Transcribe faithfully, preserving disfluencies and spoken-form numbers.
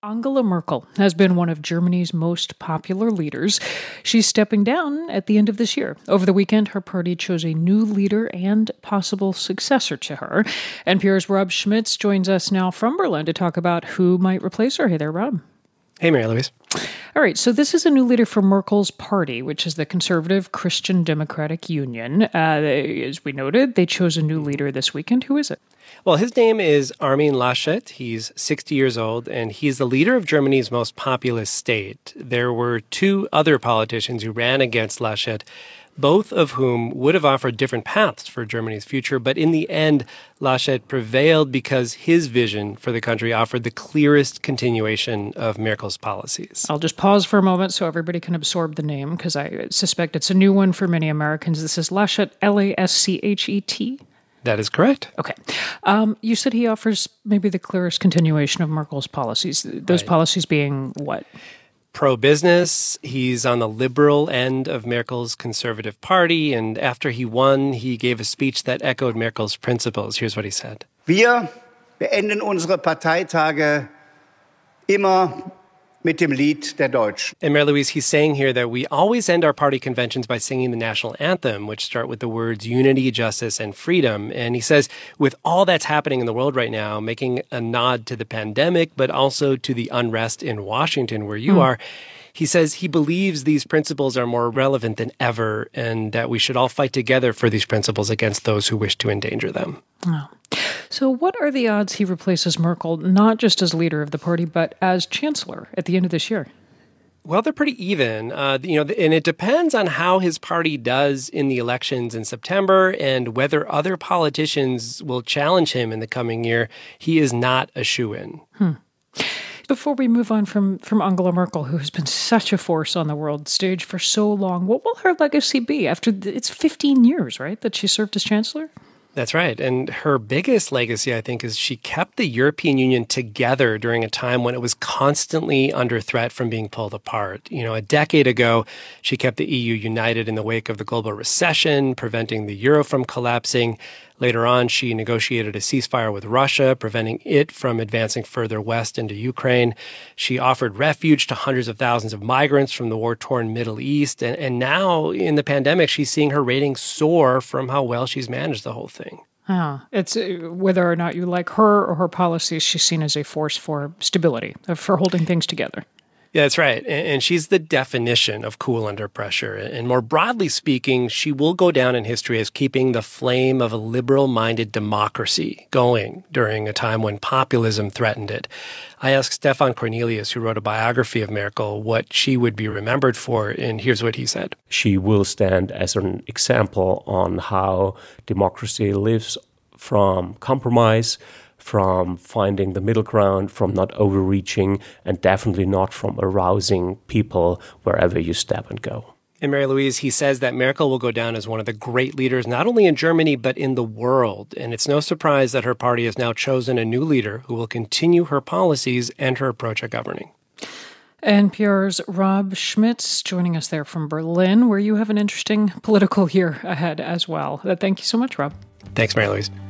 Angela Merkel has been one of Germany's most popular leaders. She's stepping down at the end of this year. Over the weekend, her party chose a new leader and possible successor to her. N P R's Rob Schmitz joins us now from Berlin to talk about who might replace her. Hey there, Rob. Hey, Mary Louise. All right, so this is a new leader for Merkel's party, which is the Conservative Christian Democratic Union. Uh, as we noted, they chose a new leader this weekend. Who is it? Well, his name is Armin Laschet. He's sixty years old, and he's the leader of Germany's most populous state. There were two other politicians who ran against Laschet, both of whom would have offered different paths for Germany's future. But in the end, Laschet prevailed because his vision for the country offered the clearest continuation of Merkel's policies. I'll just pause for a moment so everybody can absorb the name, because I suspect it's a new one for many Americans. This is Laschet, L A S C H E T. That is correct. Okay. Um, you said he offers maybe the clearest continuation of Merkel's policies. Those right. policies being what? Pro-business. He's on the liberal end of Merkel's conservative party. And after he won, he gave a speech that echoed Merkel's principles. Here's what he said. Wir beenden unsere Parteitage immer mit dem Lied der Deutschen. And Mary Louise, he's saying here that we always end our party conventions by singing the national anthem, which start with the words unity, justice, and freedom. And he says, with all that's happening in the world right now, making a nod to the pandemic, but also to the unrest in Washington, where you mm. are, he says he believes these principles are more relevant than ever and that we should all fight together for these principles against those who wish to endanger them. Oh. So what are the odds he replaces Merkel, not just as leader of the party, but as chancellor at the end of this year? Well, they're pretty even, uh, you know, and it depends on how his party does in the elections in September and whether other politicians will challenge him in the coming year. He is not a shoo-in. Hmm. Before we move on from, from Angela Merkel, who has been such a force on the world stage for so long, what will her legacy be after the, it's fifteen years, right, that she served as chancellor? That's right. And her biggest legacy, I think, is she kept the European Union together during a time when it was constantly under threat from being pulled apart. You know, a decade ago, she kept the E U united in the wake of the global recession, preventing the euro from collapsing. Later on, she negotiated a ceasefire with Russia, preventing it from advancing further west into Ukraine. She offered refuge to hundreds of thousands of migrants from the war-torn Middle East. And, and now, in the pandemic, she's seeing her ratings soar from how well she's managed the whole thing. Oh, it's uh, whether or not you like her or her policies, she's seen as a force for stability, for holding things together. Yeah, that's right. And she's the definition of cool under pressure. And more broadly speaking, she will go down in history as keeping the flame of a liberal-minded democracy going during a time when populism threatened it. I asked Stefan Cornelius, who wrote a biography of Merkel, what she would be remembered for, and here's what he said. She will stand as an example on how democracy lives from compromise, from finding the middle ground, from not overreaching, and definitely not from arousing people wherever you step and go. And Mary Louise, he says that Merkel will go down as one of the great leaders, not only in Germany, but in the world. And it's no surprise that her party has now chosen a new leader who will continue her policies and her approach at governing. N P R's Rob Schmitz joining us there from Berlin, where you have an interesting political year ahead as well. Thank you so much, Rob. Thanks, Mary Louise.